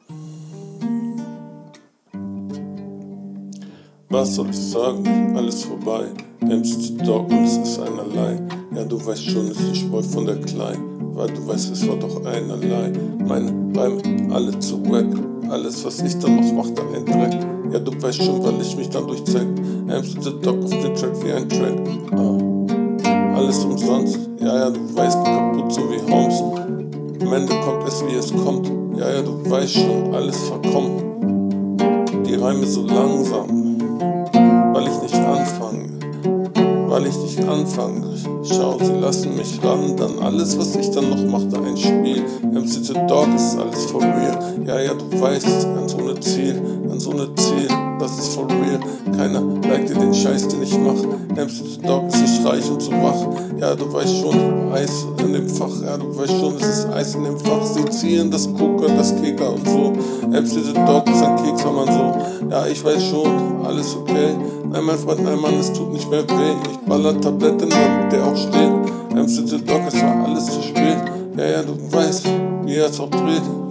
Was soll ich sagen? Alles vorbei. MC Dog und es ist einerlei. Ja, du weißt schon, ist ich Boy von der Klein. Weil du weißt, es war doch einerlei. Meine Reime, alle zu wack. Alles, was ich dann noch machte, ein Dreck. Ja, du weißt schon, weil ich mich dann durchzeig. MC Dog auf den Track wie ein Track. Alles umsonst. Ja, du weißt, kaputt so wie Holmes. Am Ende kommt es, wie es kommt. Ja, du weißt schon, alles verkommen. Die Reime so langsam. Weil ich nicht anfange. Schau, sie lassen mich ran, dann alles, was ich dann noch machte, ein Spiel. MC The Dog ist alles for real. Ja, du weißt, an so ne Ziel, das ist for real. Keiner liked dir den Scheiß, den ich mach. MC The Dog ist nicht reich und so wach. Ja, du weißt schon, Eis in dem Fach. Ja, du weißt schon, es ist Eis in dem Fach. Sie ziehen das Poker, das Kicker und so. MC The Dog ist ein Kekser, man so. Ja, ich weiß schon, alles okay. Nein, mein Freund, nein, Mann, es tut nicht mehr weh. Ich baller Tabletten, damit der auch steht. MC The Dog, es war alles zu spät. Ja, du weißt, wie er es auch dreht.